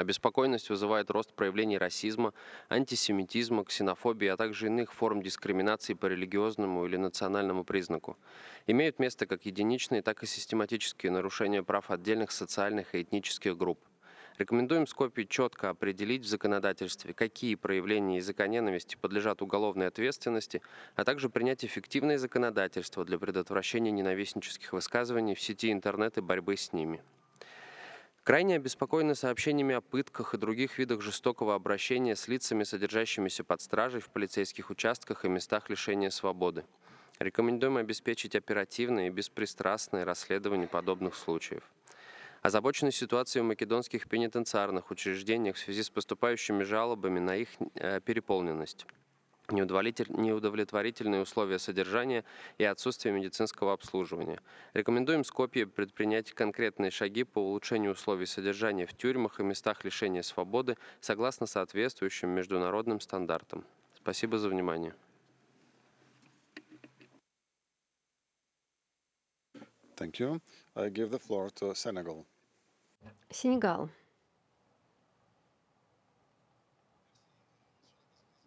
Обеспокоенность вызывает рост проявлений расизма, антисемитизма, ксенофобии, а также иных форм дискриминации по религиозному или национальному признаку. Имеют место как единичные, так и систематические нарушения прав отдельных социальных и этнических групп. Рекомендуем Скопию четко определить в законодательстве, какие проявления языка ненависти подлежат уголовной ответственности, а также принять эффективное законодательство для предотвращения ненавистнических высказываний в сети интернет и борьбы с ними. Крайне обеспокоены сообщениями о пытках и других видах жестокого обращения с лицами, содержащимися под стражей в полицейских участках и местах лишения свободы. Рекомендуем обеспечить оперативное и беспристрастное расследование подобных случаев. Озабочены ситуацией в македонских пенитенциарных учреждениях в связи с поступающими жалобами на их переполненность, неудовлетворительные условия содержания и отсутствие медицинского обслуживания. Рекомендуем Скопье предпринять конкретные шаги по улучшению условий содержания в тюрьмах и местах лишения свободы согласно соответствующим международным стандартам. Спасибо за внимание. Thank you. I give the floor to Senegal. Сенегал.